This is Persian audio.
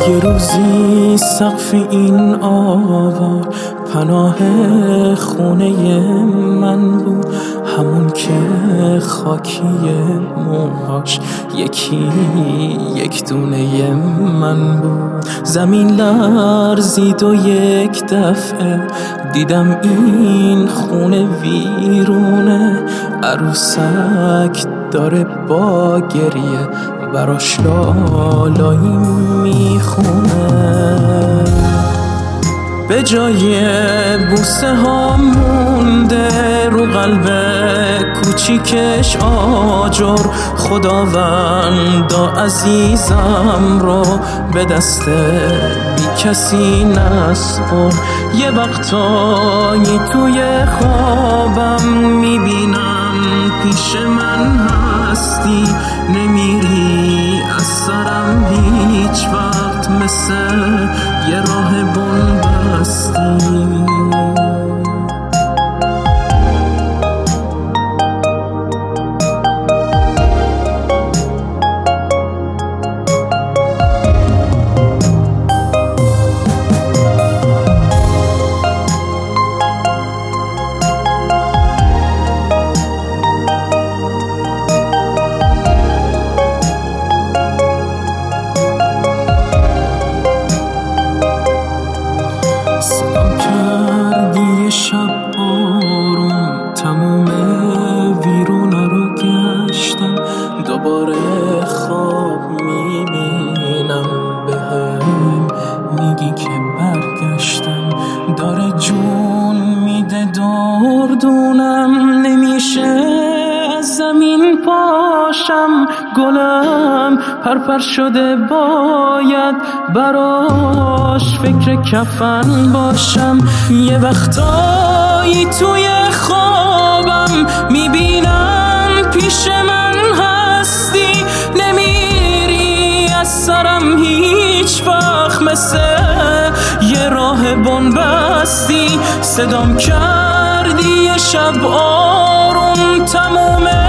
یه روزی سقف این آوار پناه خونه من بود، همون که خاکی موهاش یکی یک دونه من بود. زمین لرزید و یک دفعه دیدم این خونه ویرونه، عروسک داره با گریه براش لالایی میخونه. به جای بوسه ها مونده رو قلب کوچیکش آجر، خداوندا عزیزم رو به دست بی کسی نسپر. یه وقتایی توی خوابم میبینم پیش من هستی، نمیری از سرم هیچ وقت، مثل یه راه بنبستی. سلام کردی شب آروم، تموم ویرونا رو گشتم، دوباره خواب میبینم بهم میگی که برگشتم. داره جون میده دردونم، نمیشه از زمین پاشم، گلم پرپر شده باید براش فکر کفن باشم. یه وقتایی توی خوابم میبینم پیش من هستی، نمیری از سرم هیچ وقت، مثل یه راه بنبستی. صدام کردی یه شب آروم، تموم